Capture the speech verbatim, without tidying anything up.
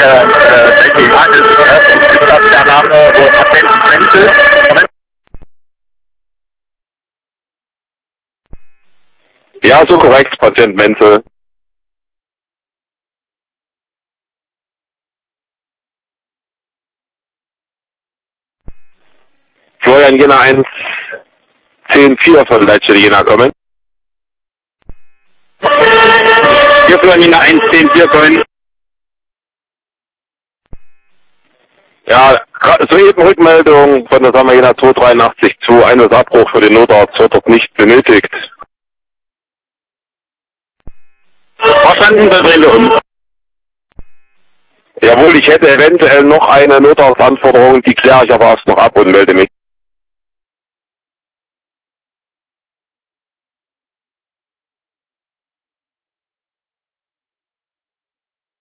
äh, äh, ja, ist, äh, ist das der Name äh, Patient Menzel? Ja, so korrekt, Patient Menzel. Florian Jena eins zehn vier von Leitstelle Jena kommen. Hier Florian Jena eins zehn vier kommen. Ja, soeben Rückmeldung von der Firma Jena zwei dreiundachtzig zu Einsatzabbruch für den Notarzt wird dort nicht benötigt. Verstanden, Verbrille. Jawohl, ich hätte eventuell noch eine Notarztanforderung, die kläre ich aber erst noch ab und melde mich.